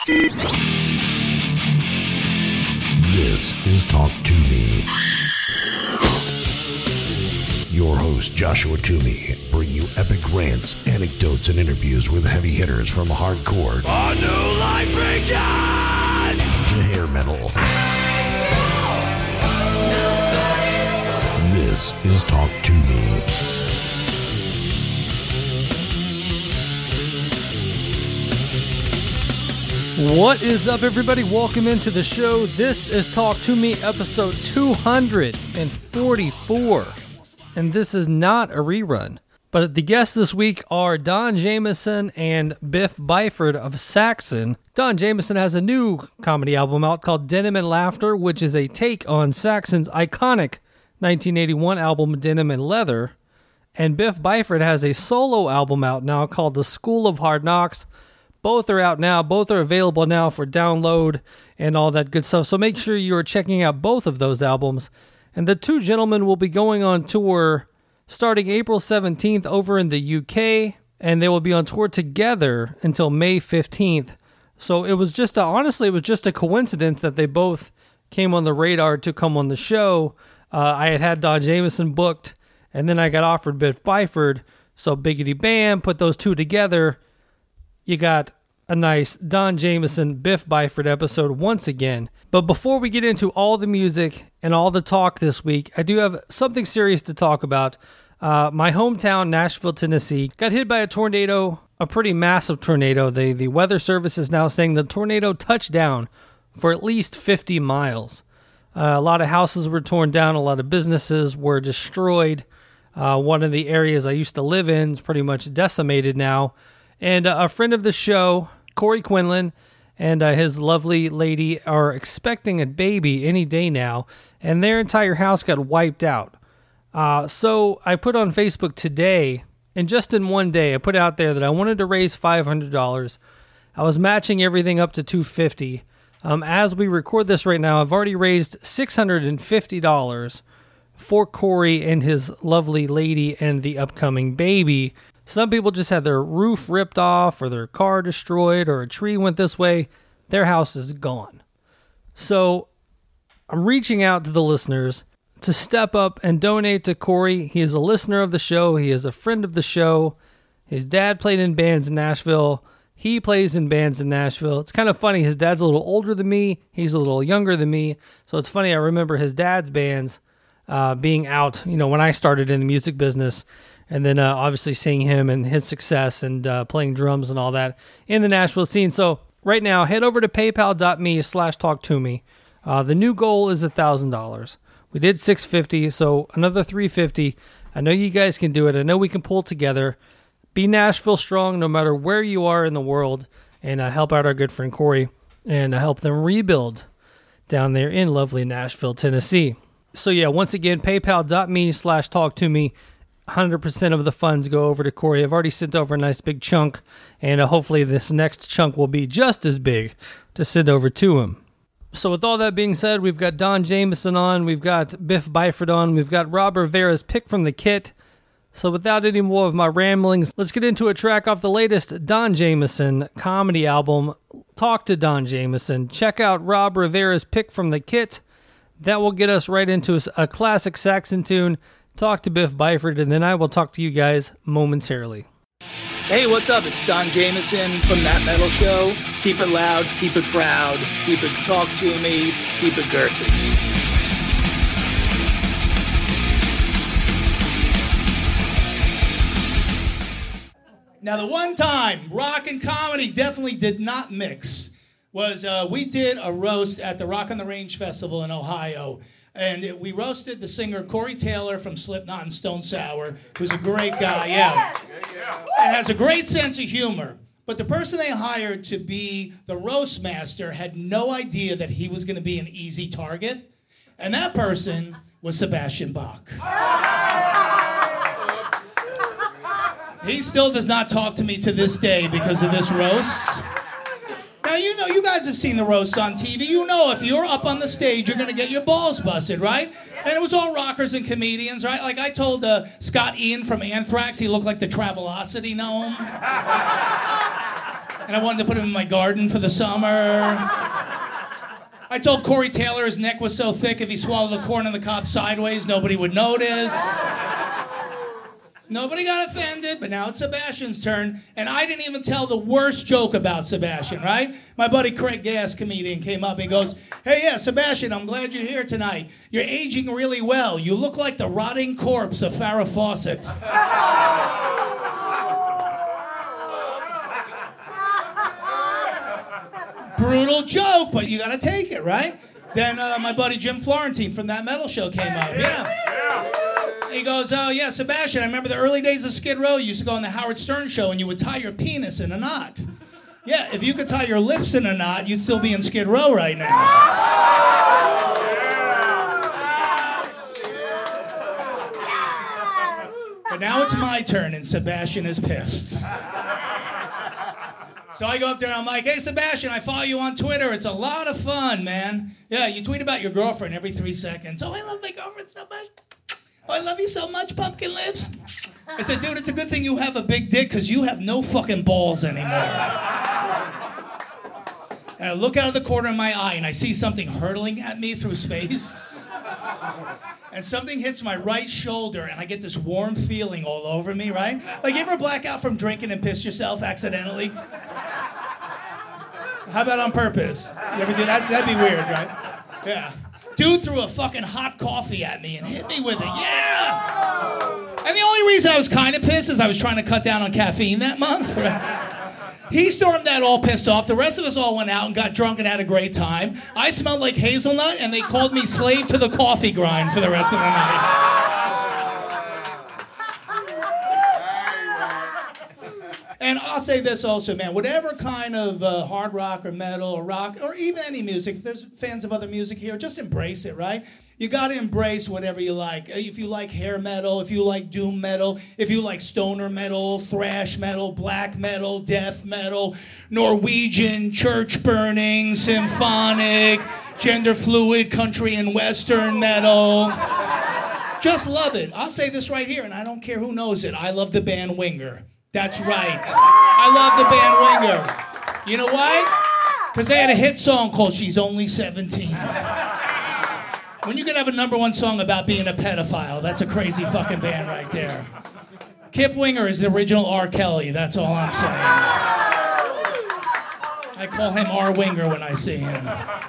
This is Talk To Me. Your host, Joshua Toomey, bring you epic rants, anecdotes, and interviews with heavy hitters from hardcore A new life begins! to hair metal. This is Talk To Me. What is up, everybody? Welcome into the show. This is Talk To Me, episode 244. And this is not a rerun. But the guests this week are Don Jamieson and Biff Byford of Saxon. Don Jamieson has a new comedy album out called Denim and Laughter, which is a take on Saxon's iconic 1981 album Denim and Leather. And Biff Byford has a solo album out now called The School of Hard Knocks. Both are out now. Both are available now for download and all that good stuff. So make sure you are checking out both of those albums. And the two gentlemen will be going on tour starting April 17th over in the UK. And they will be on tour together until May 15th. So it was just honestly, it was just a coincidence that they both came on the radar to come on the show. I had Don Jamieson booked, and then I got offered Biff Byford. So biggity bam, put those two together. You got a nice Don Jamieson, Biff Byford episode once again. But before we get into all the music and all the talk this week, I do have something serious to talk about. My hometown, Nashville, Tennessee, got hit by a tornado, a pretty massive tornado. The weather service is now saying the tornado touched down for at least 50 miles. A lot of houses were torn down. A lot of businesses were destroyed. One of the areas I used to live in is pretty much decimated now. And a friend of the show, Corey Quinlan, and his lovely lady are expecting a baby any day now, and their entire house got wiped out. So I put on Facebook today, and just in one day, I put out there that I wanted to raise $500. I was matching everything up to $250. As we record this right now, I've already raised $650 for Corey and his lovely lady and the upcoming baby. Some people just had their roof ripped off or their car destroyed or a tree went this way. Their house is gone. So I'm reaching out to the listeners to step up and donate to Corey. He is a listener of the show. He is a friend of the show. His dad played in bands in Nashville. He plays in bands in Nashville. It's kind of funny. His dad's a little older than me. He's a little younger than me. So it's funny. I remember his dad's bands being out, when I started in the music business. And then obviously seeing him and his success and playing drums and all that in the Nashville scene. So right now, head over to paypal.me/talktome. The new goal is $1,000. We did $650, so another $350. I know you guys can do it. I know we can pull together. Be Nashville strong no matter where you are in the world. And help out our good friend Corey and help them rebuild down there in lovely Nashville, Tennessee. So yeah, once again, paypal.me/talktome. 100% of the funds go over to Corey. I've already sent over a nice big chunk, and hopefully this next chunk will be just as big to send over to him. So with all that being said, we've got Don Jamieson on, we've got Biff Byford on, we've got Rob Rivera's pick from the kit. So without any more of my ramblings, let's get into a track off the latest Don Jamieson comedy album, Talk to Don Jamieson. Check out Rob Rivera's pick from the kit. That will get us right into a classic Saxon tune. Talk to Biff Byford, and then I will talk to you guys momentarily. Hey, what's up? It's Don Jamieson from That Metal Show. Keep it loud, keep it proud, keep it talk to me, keep it girthy. Now, the one time rock and comedy definitely did not mix was we did a roast at the Rock on the Range Festival in Ohio. And we roasted the singer Corey Taylor from Slipknot and Stone Sour, who's a great guy, and has a great sense of humor. But the person they hired to be the roast master had no idea that he was going to be an easy target. And that person was Sebastian Bach. He still does not talk to me to this day because of this roast. Now, you guys have seen the roasts on TV. You know if you're up on the stage, you're going to get your balls busted, right? And it was all rockers and comedians, right? Like I told Scott Ian from Anthrax, he looked like the Travelocity gnome. And I wanted to put him in my garden for the summer. I told Corey Taylor his neck was so thick if he swallowed the corn on the cob sideways, nobody would notice. Nobody got offended, but now it's Sebastian's turn, and I didn't even tell the worst joke about Sebastian, right? My buddy Craig Gass, comedian, came up and goes, "Hey, yeah, Sebastian, I'm glad you're here tonight. You're aging really well. You look like the rotting corpse of Farrah Fawcett." Brutal joke, but you gotta take it, right? Then my buddy Jim Florentine from That Metal Show came up, yeah. He goes, "Oh, yeah, Sebastian, I remember the early days of Skid Row. You used to go on the Howard Stern show and you would tie your penis in a knot. Yeah, if you could tie your lips in a knot, you'd still be in Skid Row right now." But now it's my turn and Sebastian is pissed. So I go up there and I'm like, "Hey, Sebastian, I follow you on Twitter. It's a lot of fun, man. Yeah, you tweet about your girlfriend every 3 seconds. Oh, I love my girlfriend so much. Oh, I love you so much, Pumpkin Lips." I said, "Dude, it's a good thing you have a big dick because you have no fucking balls anymore." And I look out of the corner of my eye and I see something hurtling at me through space. And something hits my right shoulder and I get this warm feeling all over me, right? Like, you ever black out from drinking and piss yourself accidentally? How about on purpose? You ever do that? That'd be weird, right? Yeah. Dude threw a fucking hot coffee at me and hit me with it. Yeah! And the only reason I was kind of pissed is I was trying to cut down on caffeine that month. Right? He stormed that all pissed off. The rest of us all went out and got drunk and had a great time. I smelled like hazelnut and they called me slave to the coffee grind for the rest of the night. And I'll say this also, man, whatever kind of hard rock or metal or rock or even any music, if there's fans of other music here, just embrace it, right? You got to embrace whatever you like. If you like hair metal, if you like doom metal, if you like stoner metal, thrash metal, black metal, death metal, Norwegian, church burning, symphonic, gender fluid, country and western metal. Just love it. I'll say this right here, and I don't care who knows it. I love the band Winger. That's right. I love the band Winger. You know why? Because they had a hit song called She's Only 17. When you can have a #1 song about being a pedophile, that's a crazy fucking band right there. Kip Winger is the original R. Kelly, that's all I'm saying. I call him R. Winger when I see him.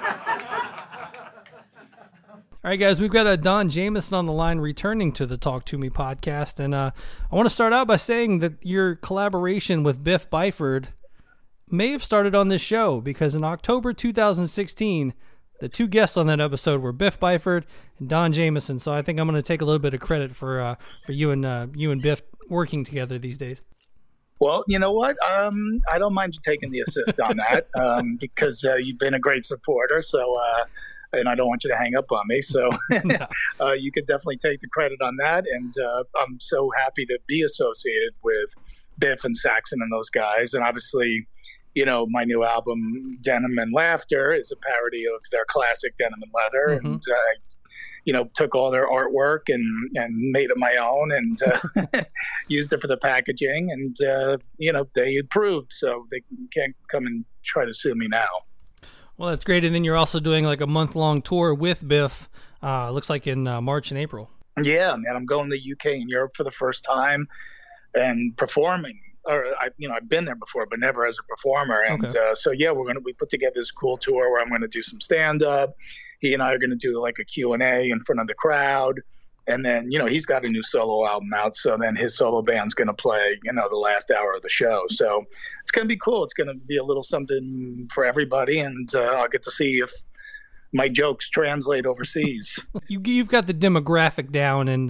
All right, guys, we've got Don Jamieson on the line returning to the Talk To Me podcast. And I want to start out by saying that your collaboration with Biff Byford may have started on this show because in October 2016, the two guests on that episode were Biff Byford and Don Jamieson. So I think I'm going to take a little bit of credit for you and Biff working together these days. Well, you know what? I don't mind you taking the assist on that because you've been a great supporter. So, and I don't want you to hang up on me. So you could definitely take the credit on that. And I'm so happy to be associated with Biff and Saxon and those guys. And obviously, you know, my new album, Denim and Laughter, is a parody of their classic Denim and Leather. Mm-hmm. And you know, took all their artwork and made it my own and used it for the packaging. And, you know, they approved, so they can't come and try to sue me now. Well, that's great. And then you're also doing like a month-long tour with Biff, looks like in March and April. Yeah, man, I'm going to the UK and Europe for the first time and performing. I've been there before, but never as a performer. And so, yeah, we put together this cool tour where I'm going to do some stand-up. He and I are going to do like a Q&A in front of the crowd. And then, you know, he's got a new solo album out. So then his solo band's going to play, you know, the last hour of the show. So it's going to be cool. It's going to be a little something for everybody. And I'll get to see if my jokes translate overseas. You've got the demographic down. And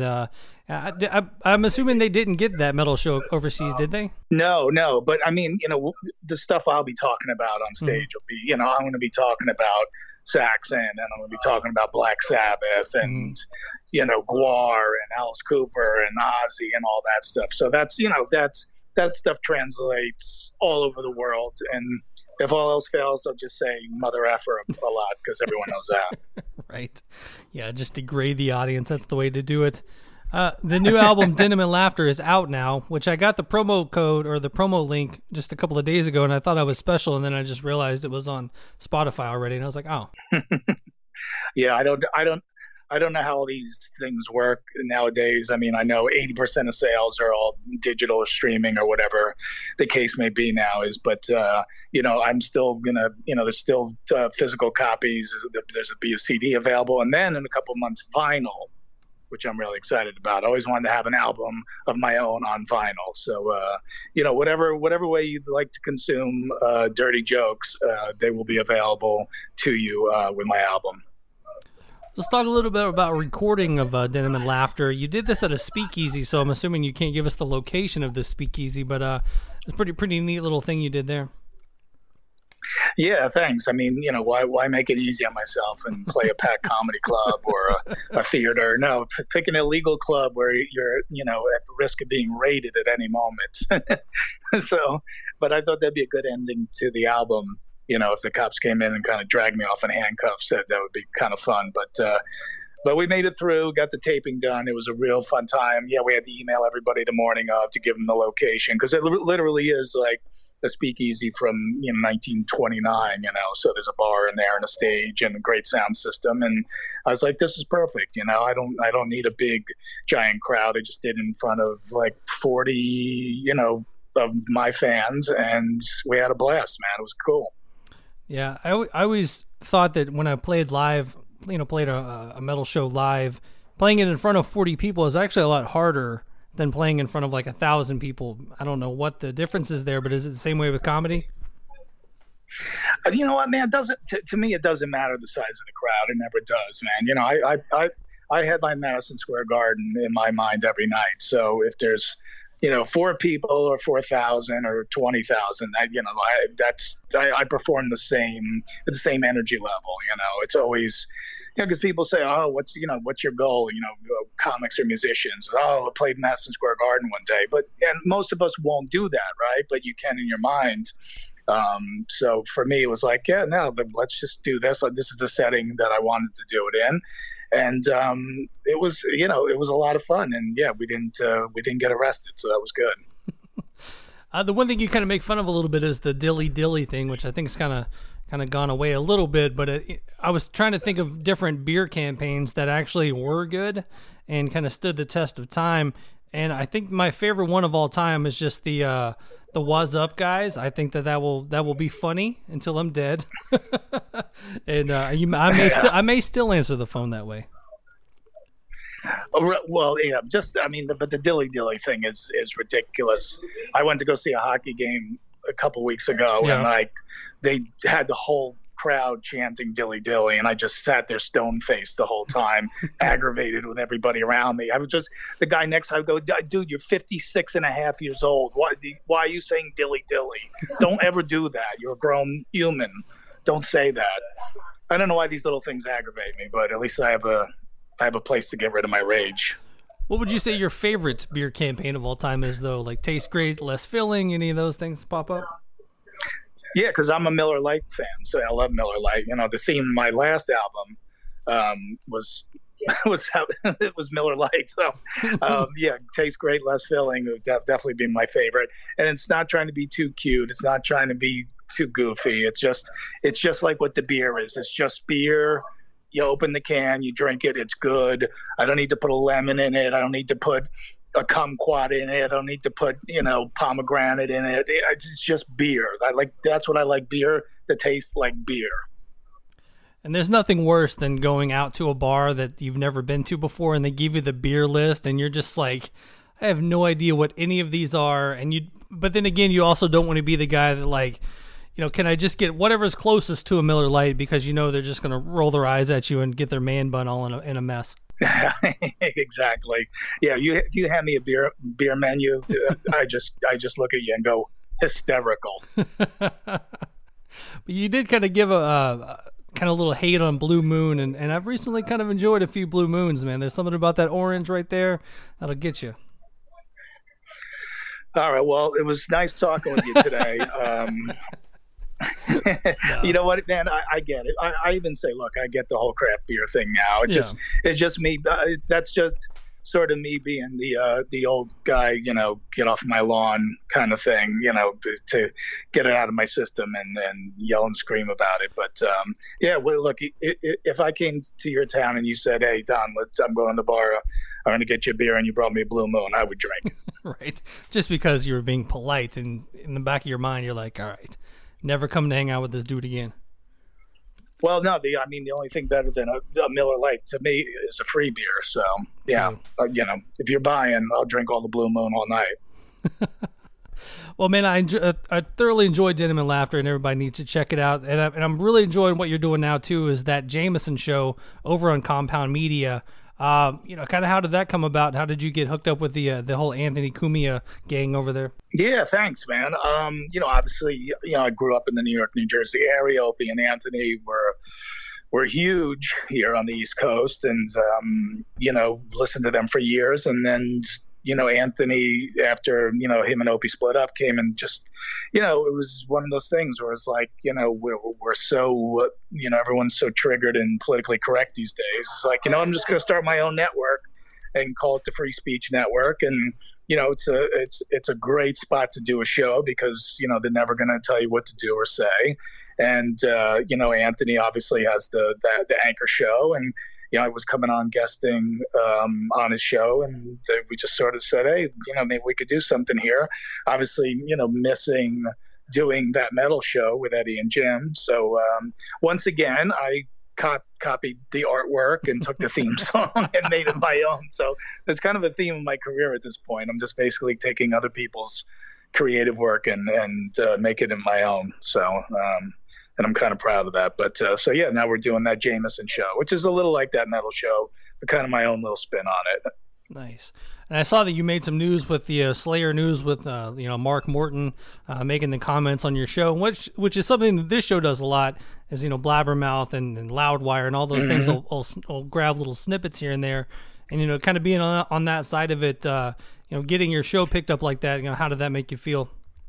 I'm assuming they didn't get that metal show overseas, did they? No. But I mean, you know, the stuff I'll be talking about on stage will be, you know, I'm going to be talking about Saxon, and I'm going to be talking about Black Sabbath and, you know, Gwar and Alice Cooper and Ozzy and all that stuff. So that's, you know, that stuff translates all over the world. And if all else fails, I'll just say mother effer a lot because everyone knows that. Right. Yeah, just degrade the audience. That's the way to do it. The new album, Denim and Laughter, is out now, which I got the promo code or the promo link just a couple of days ago, and I thought I was special, and then I just realized it was on Spotify already, and I was like, oh. Yeah, I don't know how these things work nowadays. I mean, I know 80% of sales are all digital or streaming or whatever the case may be now is, but, I'm still going to, there's still physical copies. There's a CD available. And then in a couple months, vinyl, which I'm really excited about. I always wanted to have an album of my own on vinyl. So, whatever way you'd like to consume dirty jokes, they will be available to you with my album. Let's talk a little bit about recording of Denim and Laughter. You did this at a speakeasy, so I'm assuming you can't give us the location of the speakeasy, but it's a pretty neat little thing you did there. Yeah, thanks. I mean, why make it easy on myself and play a packed comedy club or a theater? No, pick an illegal club where you're, at the risk of being raided at any moment. But I thought that'd be a good ending to the album. If the cops came in and kind of dragged me off in handcuffs, that would be kind of fun. But we made it through, got the taping done. It was a real fun time. Yeah, we had to email everybody the morning of to give them the location because it literally is like a speakeasy from 1929. So there's a bar in there and a stage and a great sound system. And I was like, this is perfect. I don't need a big giant crowd. I just did in front of like 40, of my fans, and we had a blast, man. It was cool. Yeah, I always thought that when I played live, played a metal show live, playing it in front of 40 people is actually a lot harder than playing in front of like 1,000 people. I don't know what the difference is there, but is it the same way with comedy? You know what, man? To me, it doesn't matter the size of the crowd. It never does, man. I headline Madison Square Garden in my mind every night. So if there's 4 people or 4,000 or 20,000. I perform the same energy level. It's always, because people say, oh, what's your goal? Comics or musicians. Oh, I played Madison Square Garden one day, and most of us won't do that, right? But you can in your mind. So for me, it was like, let's just do this. This is the setting that I wanted to do it in. And it was a lot of fun, and we didn't get arrested, so that was good. The one thing you kind of make fun of a little bit is the dilly thing, which I think is kind of gone away a little bit. But I was trying to think of different beer campaigns that actually were good and kind of stood the test of time. And I think my favorite one of all time is just the Waz Up guys. I think that will be funny until I'm dead. And I may still answer the phone that way. Well, yeah, but the dilly thing is ridiculous. I went to go see a hockey game a couple weeks ago, and they had the whole crowd chanting dilly, and I just sat there stone faced the whole time, aggravated with everybody around me. I was just, the guy next to me, I would go, dude, you're 56 and a half years old. Why are you saying dilly? Don't ever do that. You're a grown human. Don't say that. I don't know why these little things aggravate me, but at least I have a place to get rid of my rage. What would you say your favorite beer campaign of all time is, though? Like tastes great, less filling, any of those things pop up? Yeah, because I'm a Miller Lite fan, so I love Miller Lite. The theme of my last album was it was Miller Lite. So tastes great, less filling would definitely be my favorite. And it's not trying to be too cute. It's not trying to be too goofy. It's just like what the beer is. It's just beer. You open the can, you drink it, it's good. I don't need to put a lemon in it. I don't need to put a kumquat in it. I don't need to put, pomegranate in it. It's just beer. That's what I like, beer that tastes like beer. And there's nothing worse than going out to a bar that you've never been to before and they give you the beer list and you're just like, I have no idea what any of these are. But then again, you also don't want to be the guy that can I just get whatever's closest to a Miller Lite because they're just going to roll their eyes at you and get their man bun all in a mess. Exactly. Yeah, if you hand me a beer menu, I just look at you and go hysterical. But you did kind of give a kind of little hate on Blue Moon, and I've recently kind of enjoyed a few Blue Moons, man. There's something about that orange right there that'll get you. All right. Well, it was nice talking with you today. No. You know what, man? I get it. I even say, look, I get the whole craft beer thing now. It's just me. That's just sort of me being the old guy, get off my lawn kind of thing, to get it out of my system and yell and scream about it. But well, look, if I came to your town and you said, "Hey, Don, I'm going to the bar, I'm going to get you a beer," and you brought me a Blue Moon, I would drink. Right. Just because you were being polite, and in the back of your mind, you're like, all right, never come to hang out with this dude again. Well, no, the only thing better than a Miller Lite to me is a free beer. So, yeah, if you're buying, I'll drink all the Blue Moon all night. Well, man, I thoroughly enjoyed Denim and Laughter, and everybody needs to check it out. And I'm really enjoying what you're doing now, too, is that Jameson show over on Compound Media. Kind of how did that come about? How did you get hooked up with the whole Anthony Cumia gang over there? Yeah, thanks, man. Obviously, I grew up in the New York, New Jersey area. Opie and Anthony were huge here on the East Coast, and listened to them for years. And then Anthony, after him and Opie split up, came and just it was one of those things where it's like we're so everyone's so triggered and politically correct these days. It's like I'm just going to start my own network and call it the Free Speech Network. And it's a great spot to do a show because they're never going to tell you what to do or say. And Anthony obviously has the anchor show, and I was coming on guesting on his show, and we just sort of said, hey, maybe we could do something here. Obviously, missing doing that metal show with Eddie and Jim. So once again, I copied the artwork and took the theme song and made it my own. So it's kind of a theme of my career at this point. I'm just basically taking other people's creative work and make it in my own. So and I'm kind of proud of that. But now we're doing that Jameson show, which is a little like that metal show, but kind of my own little spin on it. Nice. And I saw that you made some news with the Slayer news with Mark Morton making the comments on your show, which is something that this show does a lot, is Blabbermouth and Loudwire and all those things will grab little snippets here and there, and kind of being on that side of it, getting your show picked up like that. How did that make you feel?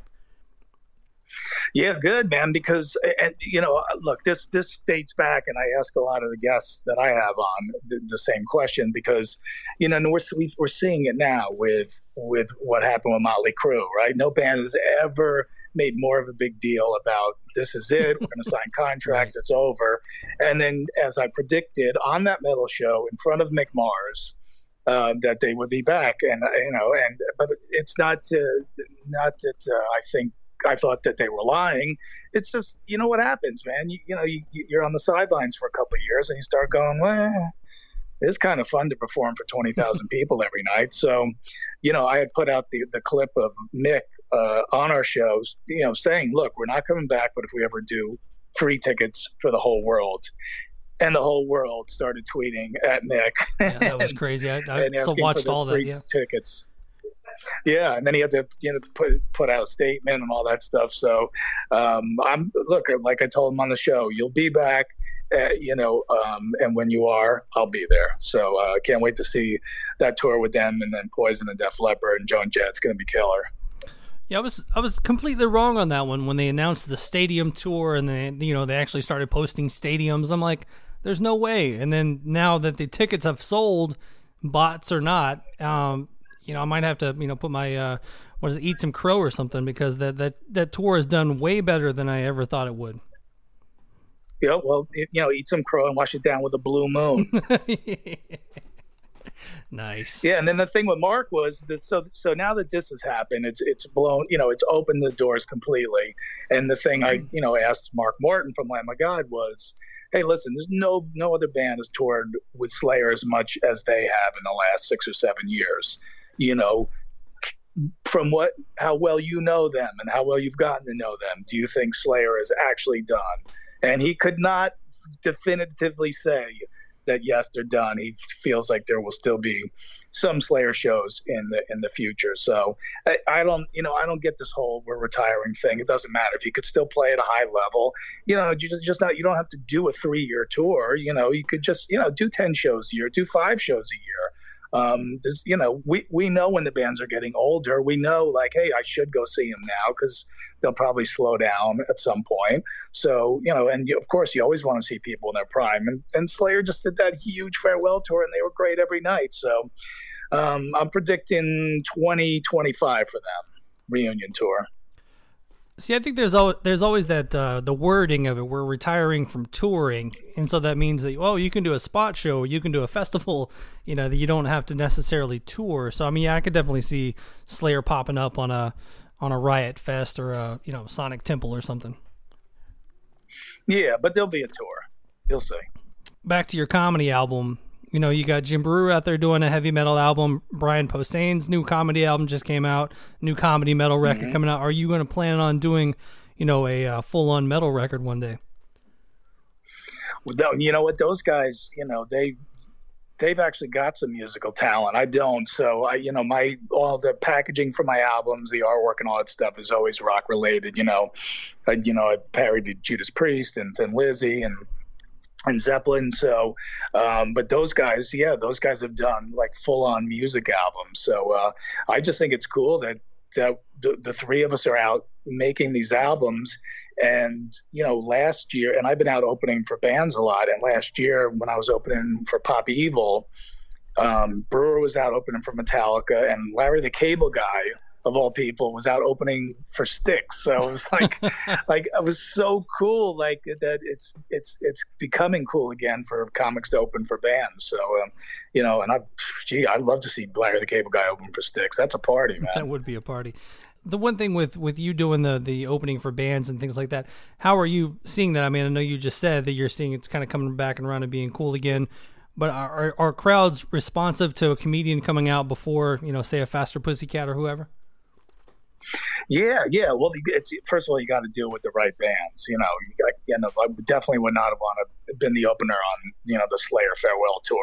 Yeah, good, man, because, look, this dates back, and I ask a lot of the guests that I have on the same question because, we're seeing it now with what happened with Motley Crue, right? No band has ever made more of a big deal about this is it, we're going to sign contracts, it's over. And then, as I predicted on that metal show in front of Mick Mars, that they would be back, but it's not that I think I thought that they were lying. It's just, what happens, man. You're on the sidelines for a couple of years and you start going, well, it's kind of fun to perform for 20,000 people every night. So, I had put out the clip of Mick on our shows, saying, look, we're not coming back, but if we ever do, free tickets for the whole world. And the whole world started tweeting at Mick. Yeah, that was crazy. I watched all that. Yeah. Tickets. Yeah, and then he had to put out a statement and all that stuff. So like I told him on the show, you'll be back, and when you are, I'll be there. So I can't wait to see that tour with them, and then Poison and Def Leppard and Joan Jett's going to be killer. Yeah, I was completely wrong on that one when they announced the stadium tour and they actually started posting stadiums. I'm like, there's no way. And then now that the tickets have sold, bots or not, I might have to, put my, Eat Some Crow or something, because that tour has done way better than I ever thought it would. Yeah, well, eat some crow and wash it down with a Blue Moon. Nice. Yeah, and then the thing with Mark was that so now that this has happened, it's blown, it's opened the doors completely. And the thing I asked Mark Morton from Lamb of God was, hey, listen, there's no other band has toured with Slayer as much as they have in the last 6 or 7 years. From how well you know them and how well you've gotten to know them, do you think Slayer is actually done? And he could not definitively say that yes, they're done. He feels like there will still be some Slayer shows in the future. So I don't get this whole we're retiring thing. It doesn't matter if you could still play at a high level. You don't have to do a 3-year tour. You could just do 10 shows a year, do 5 shows a year. We know when the bands are getting older, we know like, hey, I should go see them now because they'll probably slow down at some point. So, of course you always want to see people in their prime, and Slayer just did that huge farewell tour and they were great every night. So, I'm predicting 2025 for them, reunion tour. See, I think there's always that the wording of it. We're retiring from touring, and so that means that you can do a spot show, you can do a festival, that you don't have to necessarily tour. So I mean, I could definitely see Slayer popping up on a Riot Fest or a Sonic Temple or something. Yeah, but there'll be a tour. You'll see. Back to your comedy album. You got Jim Brewer out there doing a heavy metal album. Brian Posehn's new comedy album just came out. New comedy metal record coming out. Are you going to plan on doing, a full-on metal record one day? Well, you know what? Those guys, they've actually got some musical talent. I don't. So all the packaging for my albums, the artwork and all that stuff is always rock related. I parodied Judas Priest and Thin Lizzy and Zeppelin. So, but those guys have done like full on music albums. So, I just think it's cool that the three of us are out making these albums. And, last year, and I've been out opening for bands a lot. And last year when I was opening for Pop Evil, Brewer was out opening for Metallica, and Larry the Cable Guy, of all people, was out opening for Styx. So it was like, it was so cool, like that it's becoming cool again for comics to open for bands. So, and I'd love to see Larry the Cable Guy open for Styx. That's a party, man. That would be a party. The one thing with you doing the opening for bands and things like that, how are you seeing that? I mean, I know you just said that you're seeing it's kind of coming back and around and being cool again, but are crowds responsive to a comedian coming out before, say a Faster Pussycat or whoever? Yeah. Well, first of all, you got to deal with the right bands. I definitely would not have wanted to been the opener on, the Slayer farewell tour.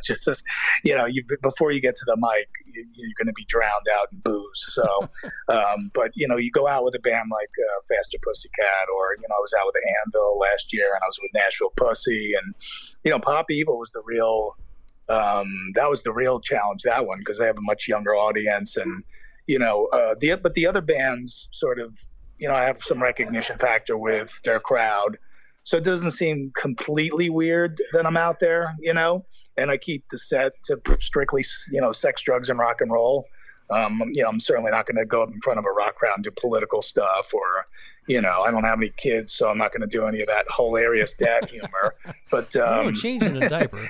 Before you get to the mic, you're going to be drowned out in booze. So, but you go out with a band like Faster Pussycat, or I was out with Anvil last year, and I was with Nashville Pussy, and Pop Evil was the real. That was the real challenge, that one, because they have a much younger audience, and but the other bands sort of, I have some recognition factor with their crowd. So it doesn't seem completely weird that I'm out there, and I keep the set to strictly, sex, drugs, and rock and roll. I'm certainly not going to go up in front of a rock crowd and do political stuff, or, I don't have any kids, so I'm not going to do any of that hilarious dad humor. But changing a diaper.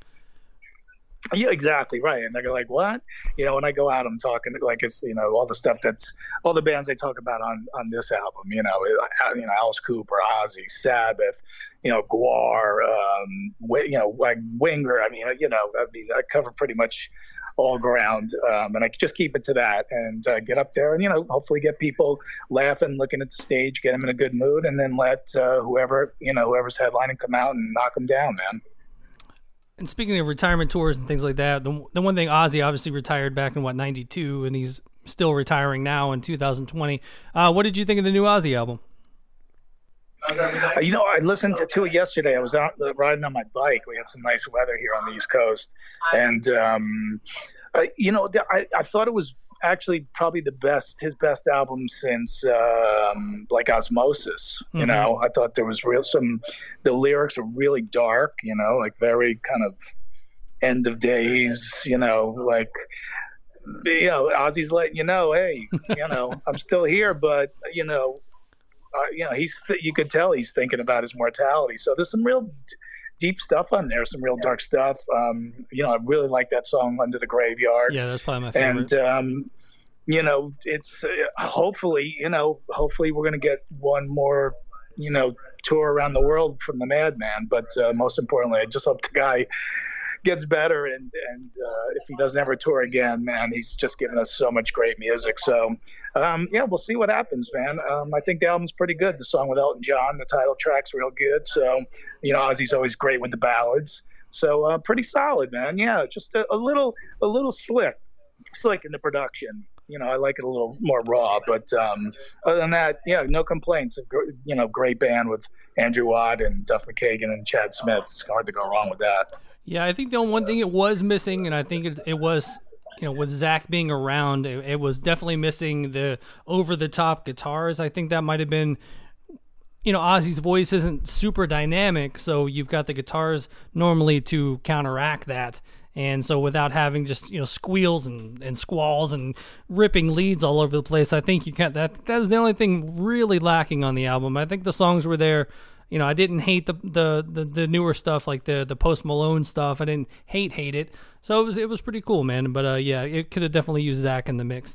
Yeah, exactly right. And they're like, what? When I go out, I'm talking like it's all the stuff that's all the bands they talk about on this album. Alice Cooper, Ozzy, Sabbath, Gwar, like Winger. I cover pretty much all ground, and I just keep it to that and get up there and hopefully get people laughing, looking at the stage, get them in a good mood, and then let whoever's headlining come out and knock them down, man. And speaking of retirement tours and things like that, the one thing, Ozzy obviously retired back in 92, and he's still retiring now in 2020. What did you think of the new Ozzy album? I listened to it yesterday. I was out riding on my bike. We had some nice weather here on the East Coast, and I thought it was actually probably his best album since like Osmosis. I thought there was the lyrics are really dark, like very kind of end of days, like Ozzy's letting hey, I'm still here, but you could tell he's thinking about his mortality. So there's some real deep stuff on there, some real dark stuff. I really like that song Under the Graveyard. Yeah, that's probably my favorite. And it's hopefully we're going to get one more tour around the world from the Madman, but most importantly, I just hope the guy gets better, and if he doesn't ever tour again, man, he's just given us so much great music. So we'll see what happens, man. I think the album's pretty good. The song with Elton John, the title track's real good. So Ozzy's always great with the ballads, so pretty solid, man. Yeah, just a little slick in the production. I like it a little more raw, but other than that, yeah, no complaints. Great band with Andrew Watt and Duff McKagan and Chad Smith. It's hard to go wrong with that. Yeah, I think the only one thing it was missing, and I think it was, with Zach being around, it was definitely missing the over-the-top guitars. I think that might have been, Ozzy's voice isn't super dynamic, so you've got the guitars normally to counteract that. And so without having just, squeals and squalls and ripping leads all over the place, I think you can't, that is the only thing really lacking on the album. I think the songs were there. I didn't hate the newer stuff, like the Post Malone stuff. I didn't hate it. So it was pretty cool, man. But yeah, it could have definitely used Zach in the mix.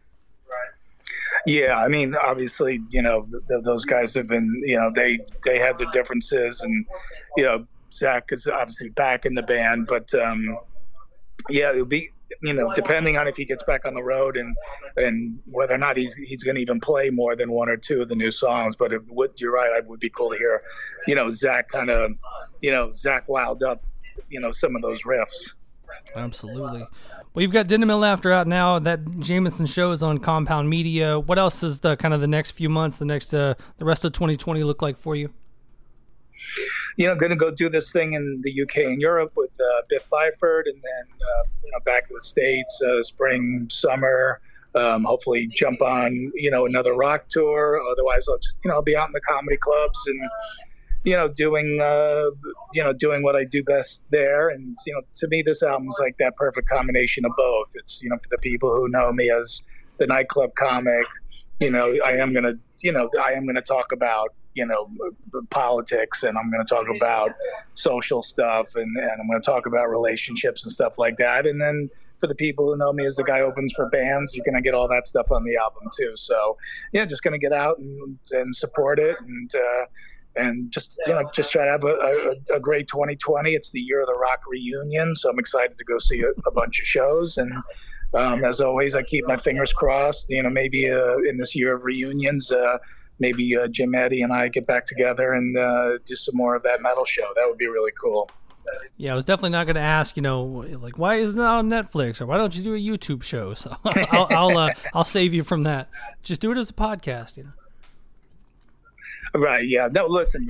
Yeah, I mean, obviously, those guys have been, they had their differences, and Zach is obviously back in the band, but yeah, it'll be, depending on if he gets back on the road and whether or not he's going to even play more than one or two of the new songs. But you're right, it would be cool to hear, Zach kind of, Zach wild up, some of those riffs. Absolutely. Well, you've got Denim and Laughter out now. That Jameson show is on Compound Media. What else is the kind of the next few months, the rest of 2020 look like for you? Going to go do this thing in the UK and Europe with Biff Byford, and then back to the States, spring, summer. Hopefully jump on another rock tour. Otherwise, I'll just I'll be out in the comedy clubs and doing what I do best there. And to me, this album's like that perfect combination of both. It's for the people who know me as the nightclub comic, I am gonna talk about politics, and I'm going to talk about social stuff, and I'm going to talk about relationships and stuff like that. And then for the people who know me as the guy who opens for bands, you're going to get all that stuff on the album too. So yeah, just going to get out and support it, and just try to have a great 2020. It's the year of the rock reunion, so I'm excited to go see a bunch of shows. And as always, I keep my fingers crossed. Maybe in this year of reunions, maybe Jim Eddy and I get back together and do some more of that metal show. That would be really cool. Yeah, I was definitely not going to ask, like, why isn't it on Netflix, or why don't you do a YouTube show? So I'll save you from that. Just do it as a podcast, Right. Yeah. No, listen,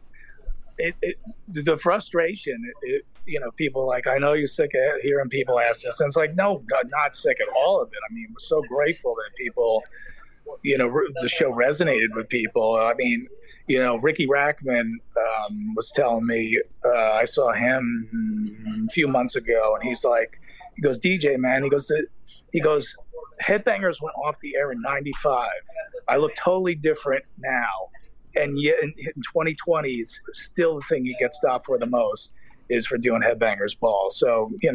the frustration, people like, I know you're sick of hearing people ask this, and it's like, no, not sick at all of it. I mean, we're so grateful that people, the show resonated with people. I mean, Ricky Rackman was telling me, I saw him a few months ago, and he goes, DJ, man, he goes, Headbangers went off the air in 95. I look totally different now. And yet in 2020, is still the thing he gets stopped for the most is for doing Headbangers Ball. So, you're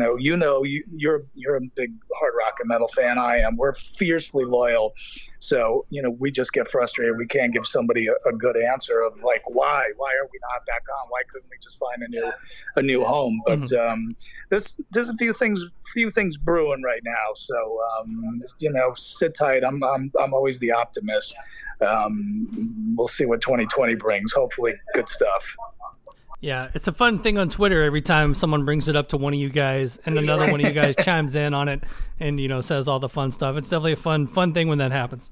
a big hard rock and metal fan. I am. We're fiercely loyal. So, we just get frustrated. We can't give somebody a good answer of like, why are we not back on? Why couldn't we just find a new home? But there's a few things brewing right now. So, sit tight. I'm always the optimist. We'll see what 2020 brings. Hopefully good stuff. Yeah, it's a fun thing on Twitter every time someone brings it up to one of you guys and another one of you guys chimes in on it and, says all the fun stuff. It's definitely a fun thing when that happens.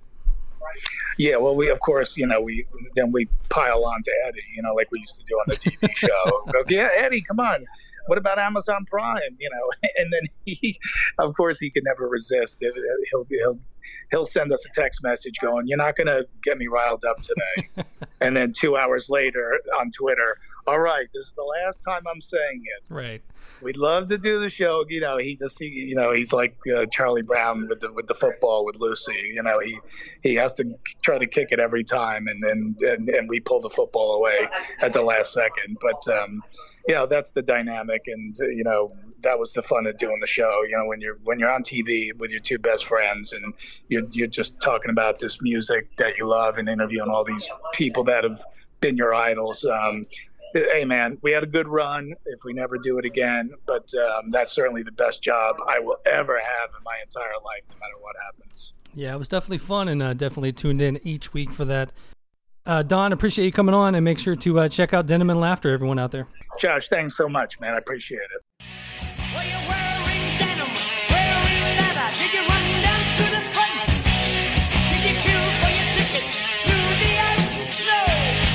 Yeah, well, we, of course, we pile on to Eddie, like we used to do on the TV show. Go, yeah, Eddie, come on. What about Amazon Prime? And then he, of course, he can never resist. He'll send us a text message going, "You're not going to get me riled up today." And then 2 hours later on Twitter, "All right, this is the last time I'm saying it." Right. We'd love to do the show. He's like Charlie Brown with the football with Lucy. He has to try to kick it every time, and we pull the football away at the last second. But that's the dynamic, and that was the fun of doing the show. When you're on TV with your two best friends, and you're just talking about this music that you love and interviewing all these people that have been your idols. Hey, man, we had a good run if we never do it again, but that's certainly the best job I will ever have in my entire life, no matter what happens. Yeah, it was definitely fun, and definitely tuned in each week for that. Don, appreciate you coming on, and make sure to check out Denim and Laughter, everyone out there. Josh, thanks so much, man. I appreciate it. Well, you're wearing denim, wearing leather. Did you run down to the front? Did you queue for your ticket through the ice and snow?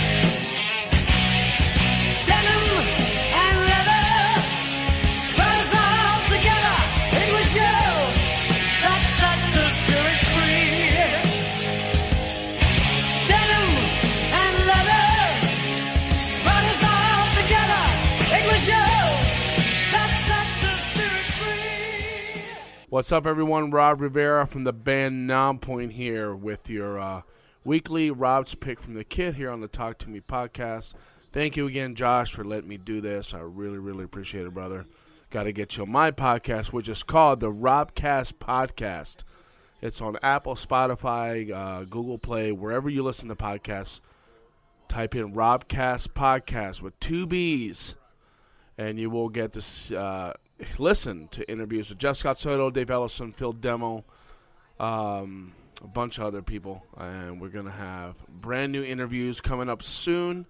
Denim and leather, brought us all together. It was you that set the spirit free. Denim and leather, brought us all together. It was you that set the spirit free. What's up, everyone? Rob Rivera from the band Nonpoint here with your weekly Rob's Pick from the Kid here on the Talk To Me podcast. Thank you again, Josh, for letting me do this. I really, really appreciate it, brother. Got to get you on my podcast, which is called the Robcast Podcast. It's on Apple, Spotify, Google Play, wherever you listen to podcasts. Type in Robcast Podcast with 2 B's, and you will get to listen to interviews with Jeff Scott Soto, Dave Ellison, Phil Demo, a bunch of other people. And we're going to have brand new interviews coming up soon.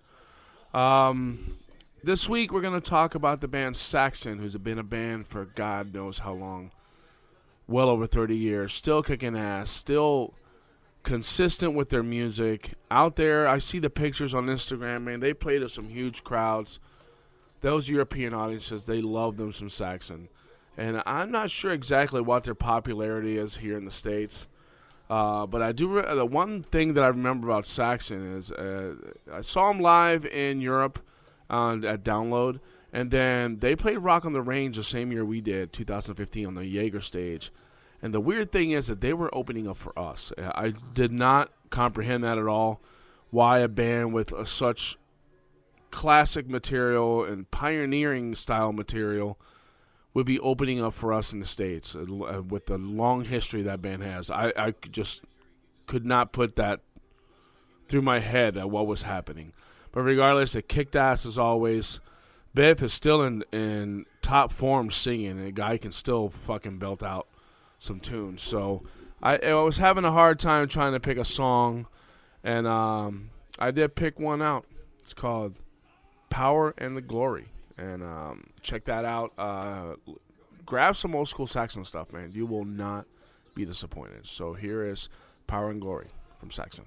This week we're going to talk about the band Saxon, who's been a band for God knows how long. Well over 30 years. Still kicking ass. Still consistent with their music. Out there, I see the pictures on Instagram, man. They play to some huge crowds. Those European audiences, they love them some Saxon. And I'm not sure exactly what their popularity is here in the States. But I do. The one thing that I remember about Saxon is I saw them live in Europe at Download. And then they played Rock on the Range the same year we did, 2015, on the Jaeger stage. And the weird thing is that they were opening up for us. I did not comprehend that at all, why a band with such classic material and pioneering style material would be opening up for us in the States with the long history that band has. I just could not put that through my head at what was happening. But regardless, it kicked ass as always. Biff is still in top form singing, and the guy can still fucking belt out some tunes. So I was having a hard time trying to pick a song, and I did pick one out. It's called Power and the Glory, and check that out. Grab some old school Saxon stuff, man. You will not be disappointed. So here is Power and Glory from Saxon.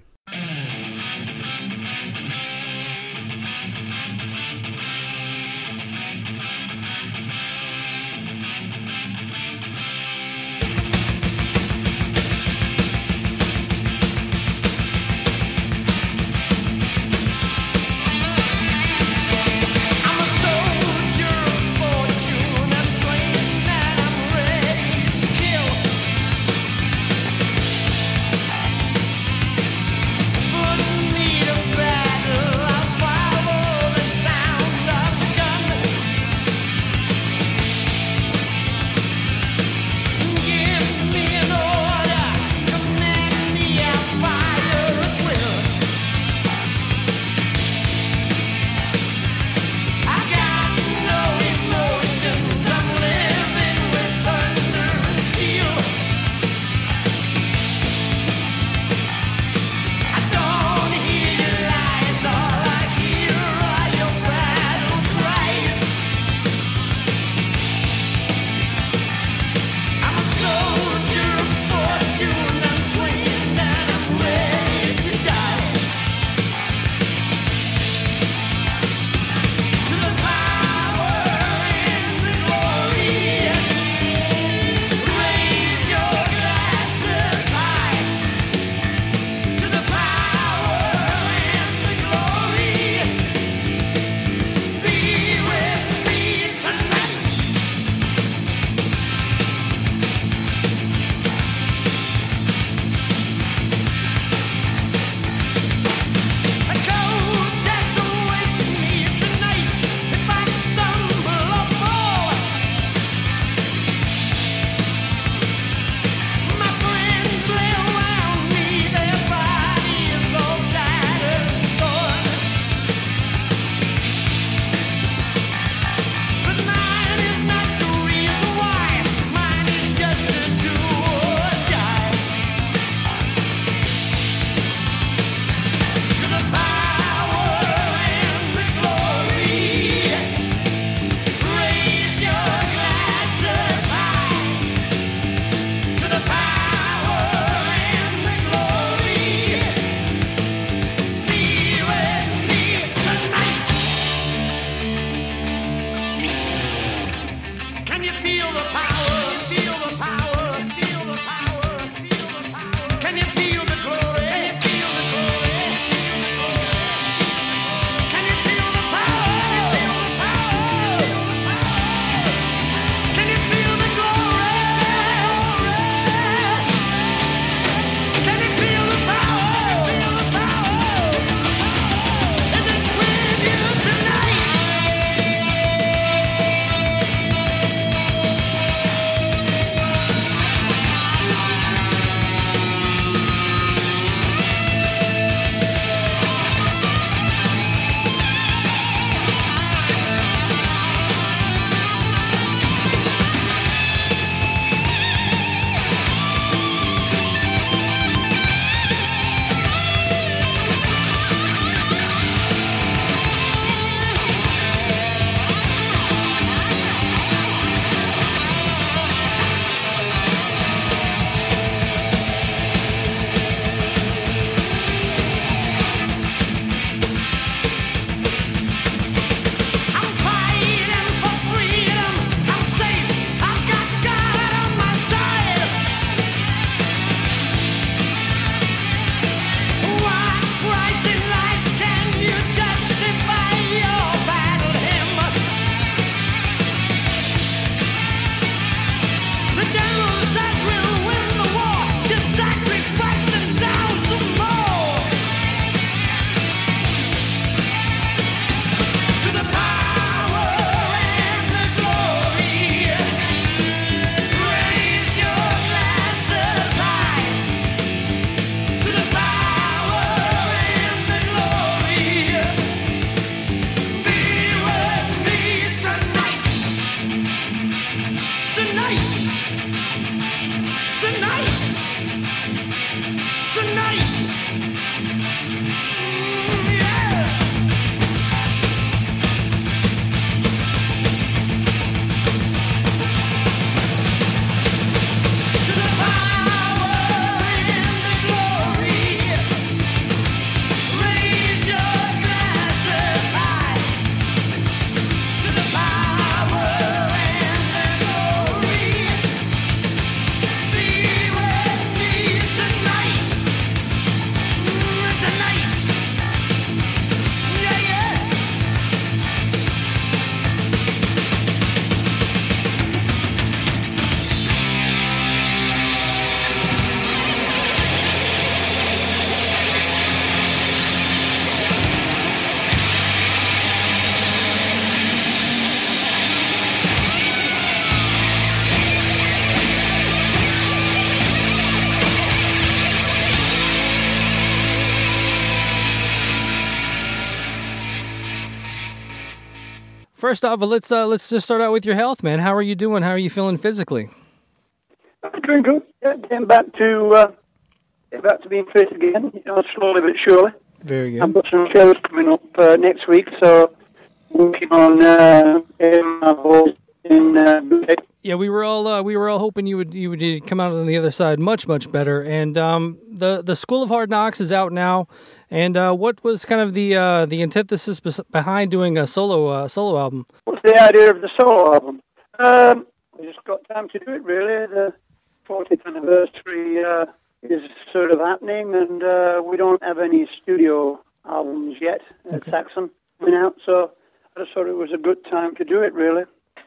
Put me to bed. First off, let's just start out with your health, man. How are you doing? How are you feeling physically? I'm doing good. Yeah, getting back to being fit again. Slowly but surely. Very good. I've got some shows coming up next week, so working on getting my balls in good shape. Yeah, we were all hoping you would come out on the other side much better. And the School of Hard Knocks is out now. And what was kind of the antithesis behind doing a solo album? What's the idea of the solo album? We just got time to do it, really. The 40th anniversary is sort of happening, and we don't have any studio albums yet at Saxon coming out, so I just thought it was a good time to do it, really.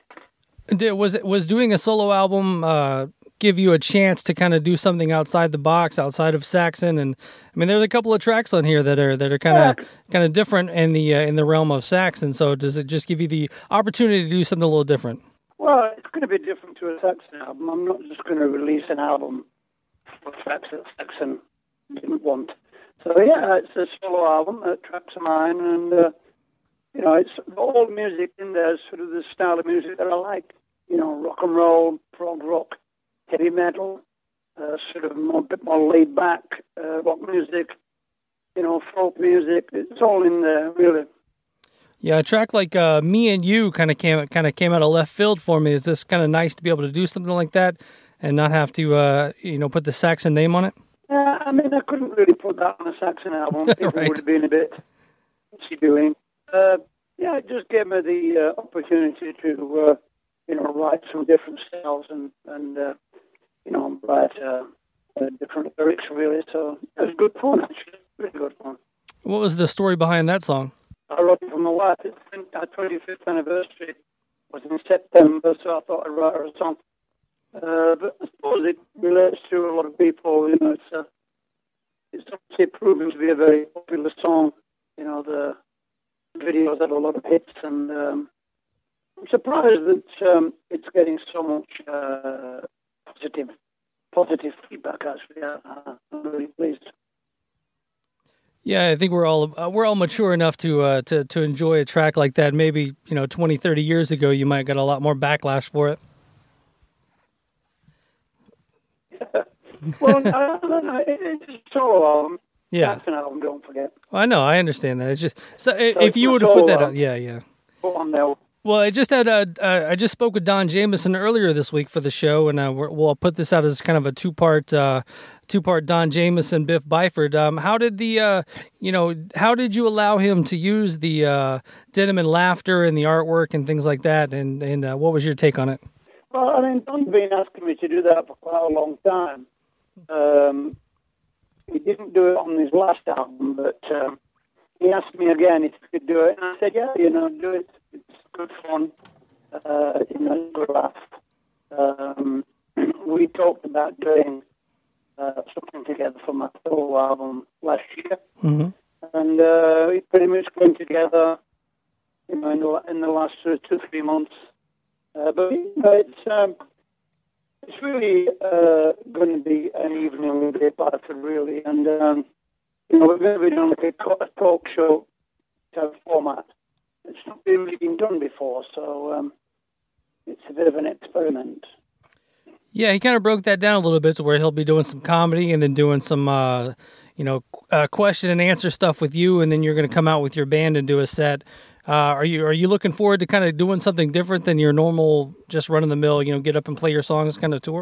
Was doing a solo album give you a chance to kind of do something outside the box, outside of Saxon? And I mean, there's a couple of tracks on here that are kind of different in the realm of Saxon. So does it just give you the opportunity to do something a little different? Well, it's going to be different to a Saxon album. I'm not just going to release an album for tracks that Saxon didn't want. So yeah, it's a solo album, tracks of mine, and it's all music in there is sort of the style of music that I like. Rock and roll, prog rock, heavy metal, sort of a bit more laid back rock music, folk music. It's all in there, really. Yeah, a track like "Me and You" kind of came out of left field for me. Is this kind of nice to be able to do something like that and not have to put the Saxon name on it? Yeah, I mean, I couldn't really put that on a Saxon album. People Right. would have been a bit, what's he doing? It just gave me the opportunity to write some different styles and write different lyrics, really. So it was good fun, actually. Really good fun. What was the story behind that song? I wrote it for my wife. Our 25th anniversary was in September, so I thought I'd write her a song. But I suppose it relates to a lot of people. It's obviously proven to be a very popular song. The videos had a lot of hits, and I'm surprised that it's getting so much positive feedback. Actually, I'm really pleased. Yeah, I think we're all mature enough to enjoy a track like that. Maybe 20, 30 years ago, you might get a lot more backlash for it. Well, it's a solo album. Yeah, That's an album. Don't forget. I know. I understand that. It's just if you would have put that out, yeah. Put on there. Well, I just had I just spoke with Don Jameson earlier this week for the show, and we'll put this out as kind of a two-part Don Jameson, Biff Byford. How did you allow him to use the Denim and Laughter and the artwork and things like that? And what was your take on it? Well, I mean, Don's been asking me to do that for quite a long time. He didn't do it on his last album, but he asked me again if he could do it, and I said, yeah, do it. It's good fun. Good laugh. We talked about doing something together for my solo album last year, and we pretty much came together, in the last 2-3 months. But it's really going to be an evening with Biff Byford, really, and we're going to be doing like a talk show type format. It's not really been done before, so it's a bit of an experiment. Yeah, he kind of broke that down a little bit to where he'll be doing some comedy and then doing some, question and answer stuff with you, and then you're going to come out with your band and do a set. Are you looking forward to kind of doing something different than your normal, just run of the mill, get up and play your songs kind of tour?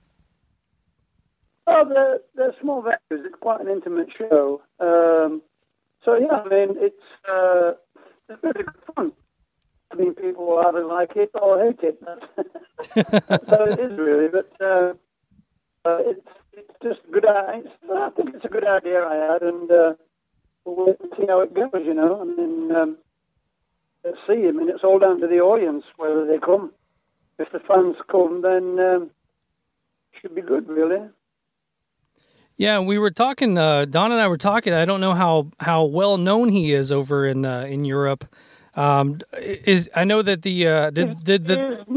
Well, the small venues, it's quite an intimate show. So yeah, I mean, it's really good fun. I mean, people will either like it or hate it. That's how it is, really. But it's just a good idea. I think it's a good idea I had, and we'll see how it goes, I mean, let's see. I mean, it's all down to the audience, whether they come. If the fans come, then it should be good, really. Yeah, we were talking. Don and I were talking. I don't know how well known he is over in Europe. I know that It's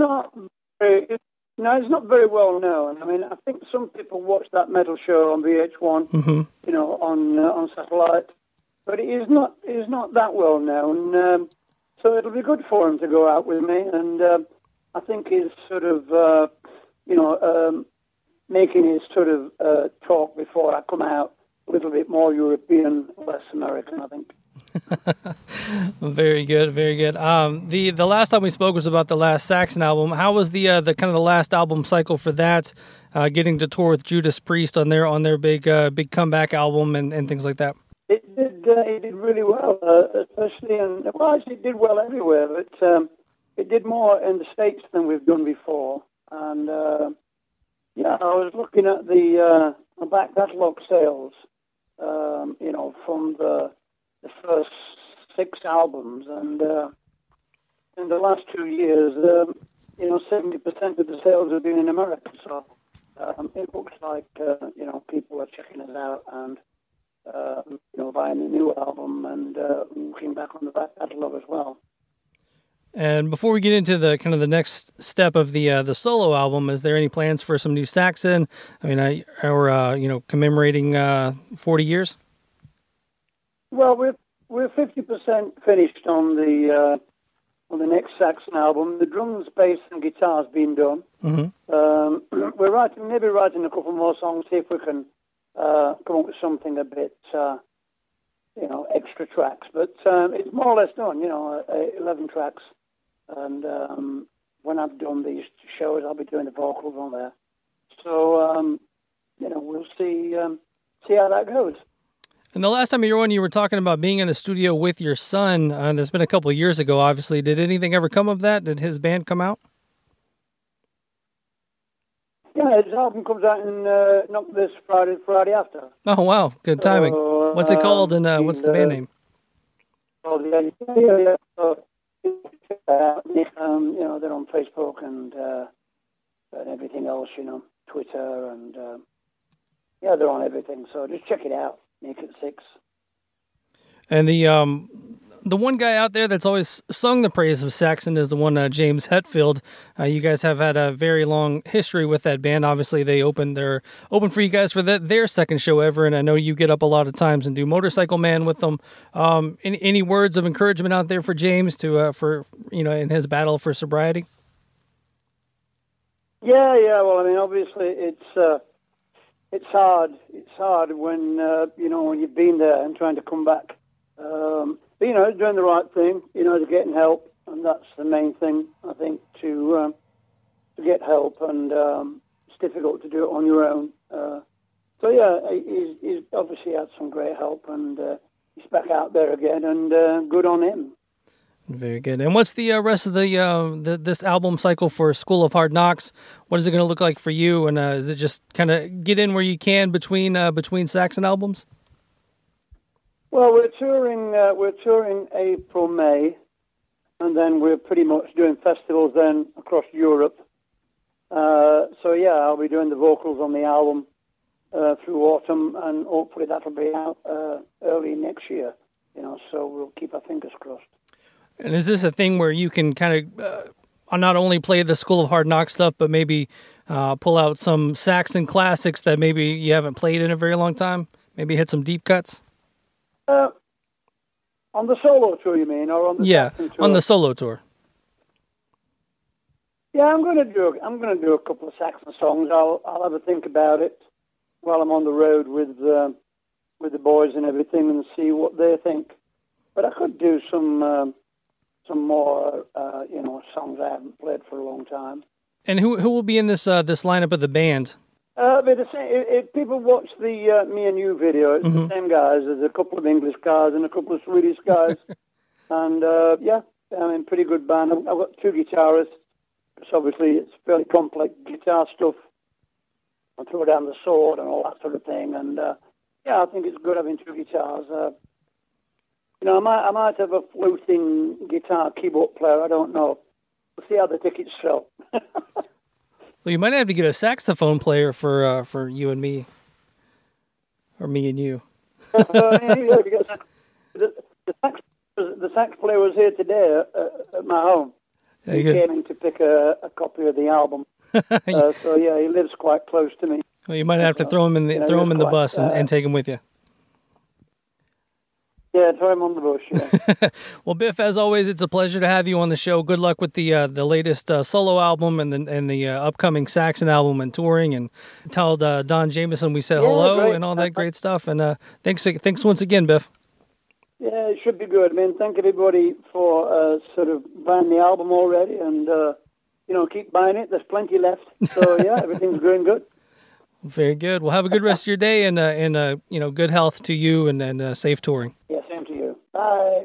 not very well known. I mean, I think some people watch that metal show on VH1, on satellite, but it is not that well known. So it'll be good for him to go out with me, and I think he's sort of, making his sort of talk before I come out a little bit more European, less American, I think. Very good, very good. The last time we spoke was about the last Saxon album. How was the kind of the last album cycle for that? Getting to tour with Judas Priest on their big comeback album and things like that. It did really well, especially actually it did well everywhere, but it did more in the States than we've done before. And I was looking at the back catalogue sales, from the first 6 albums, and in the last 2 years, 70% of the sales have been in America. So it looks like people are checking us out and buying the new album and looking back on the back catalogue as well. And before we get into the kind of the next step of the solo album, is there any plans for some new Saxon? I mean, commemorating 40 years. Well, we're 50% finished on the next Saxon album. The drums, bass, and guitar's been done. Mm-hmm. We're maybe writing a couple more songs, see if we can come up with something a bit, extra tracks. But it's more or less done. 11 tracks. And when I've done these shows, I'll be doing the vocals on there. So we'll see how that goes. And the last time you were on, you were talking about being in the studio with your son. That's been a couple of years ago, obviously. Did anything ever come of that? Did his band come out? Yeah, his album comes out in not this Friday after. Oh, wow. Good timing. So, what's it called, and what's the band name? Yeah. They're on Facebook and everything else, Twitter, and they're on everything. So just check it out. Naked Six. And the one guy out there that's always sung the praise of Saxon is the one James Hetfield. You guys have had a very long history with that band. Obviously, they're open for you guys for their second show ever, and I know you get up a lot of times and do Motorcycle Man with them. Any words of encouragement out there for James for in his battle for sobriety? Yeah. Well, I mean, obviously, it's hard. It's hard when when you've been there and trying to come back. But, doing the right thing, to getting help, and that's the main thing, I think, to get help, and it's difficult to do it on your own. He's obviously had some great help, and he's back out there again, and good on him. Very good. And what's the rest of this album cycle for School of Hard Knocks? What is it going to look like for you? And is it just kind of get in where you can between Saxon albums? Well, we're touring April, May, and then we're pretty much doing festivals then across Europe. I'll be doing the vocals on the album through autumn, and hopefully that'll be out early next year. So we'll keep our fingers crossed. And is this a thing where you can kind of not only play the School of Hard Knocks stuff, but maybe pull out some Saxon classics that maybe you haven't played in a very long time? Maybe hit some deep cuts? On the solo tour, you mean, or on the Saxon tour? On the solo tour. Yeah, I'm going to do a couple of Saxon songs. I'll have a think about it while I'm on the road with the boys and everything, and see what they think. But I could do some more songs I haven't played for a long time. And who will be in this lineup of the band? If people watch the Me and You video, it's the same guys. There's a couple of English guys and a couple of Swedish guys. And, pretty good band. I've got 2 guitarists. So obviously, it's fairly complex guitar stuff. I throw down the sword and all that sort of thing. And, I think it's good having 2 guitars. I might have a fluting guitar keyboard player. I don't know. We'll see how the tickets sell. Well, you might have to get a saxophone player for you and me, or me and you. The sax player was here today at my home. He came in to pick a copy of the album. He lives quite close to me. Well, you might have to throw him in the bus and take him with you. Yeah, time on the bush, yeah. Well, Biff, as always, it's a pleasure to have you on the show. Good luck with the latest solo album and the upcoming Saxon album and touring. And tell Don Jameson we said hello great. and all that great stuff. And thanks once again, Biff. Yeah, it should be good. I mean, thank everybody for sort of buying the album already, and keep buying it. There's plenty left. So yeah, everything's going good. Very good. Well, have a good rest of your day, and good health to you, and safe touring. Yeah, same to you. Bye.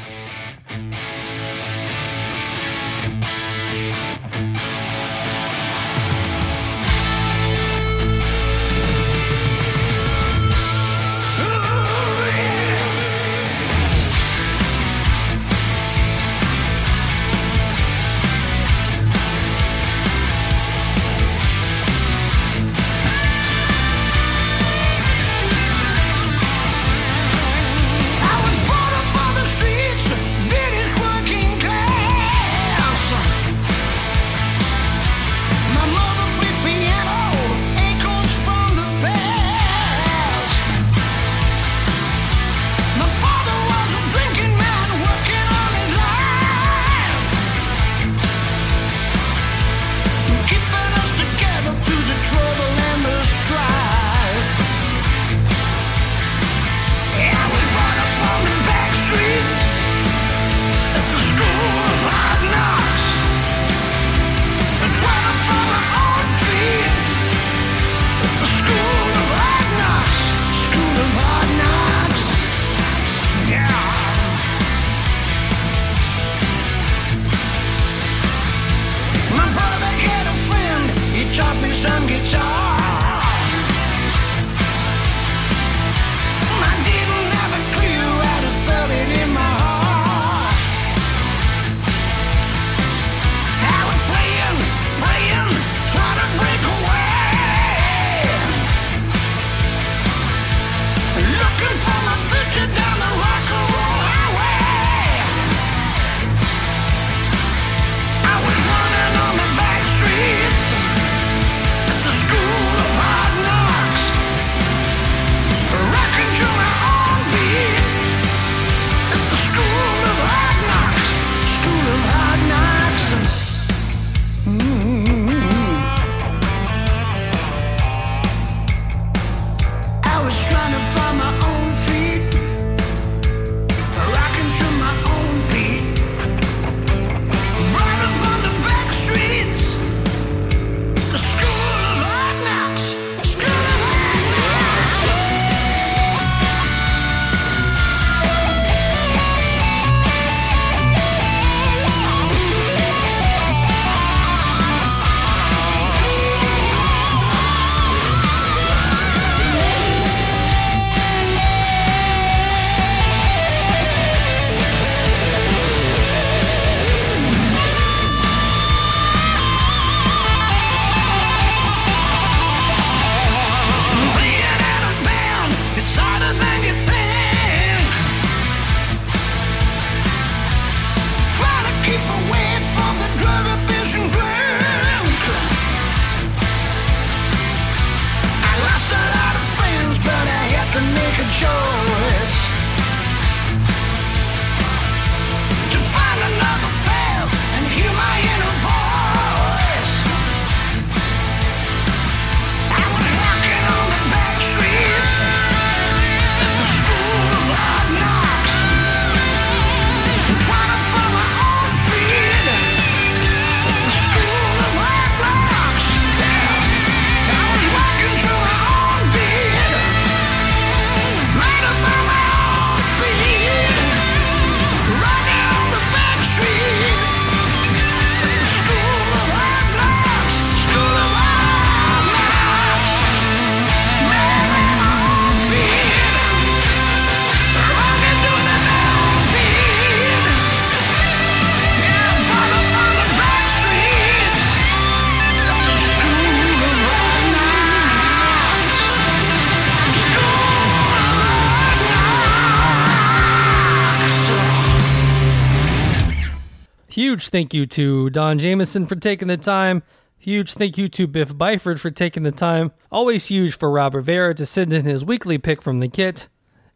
Huge thank you to Don Jameson for taking the time. Huge thank you to Biff Byford for taking the time. Always huge for Rob Rivera to send in his weekly pick from the kit.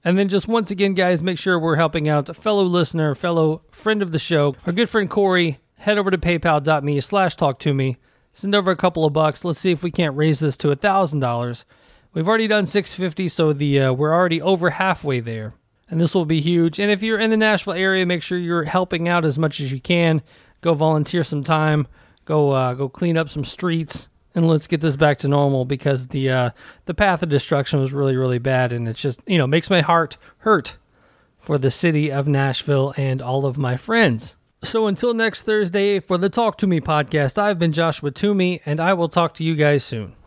And then just once again, guys, make sure we're helping out a fellow listener, fellow friend of the show, our good friend Corey. Head over to paypal.me/talktome. Send over a couple of bucks. Let's see if we can't raise this to $1,000. We've already done $650, so we're already over halfway there. And this will be huge. And if you're in the Nashville area, make sure you're helping out as much as you can. Go volunteer some time. Go clean up some streets. And let's get this back to normal, because the path of destruction was really, really bad. And it just, makes my heart hurt for the city of Nashville and all of my friends. So until next Thursday for the Talk to Me podcast, I've been Joshua Toomey, and I will talk to you guys soon.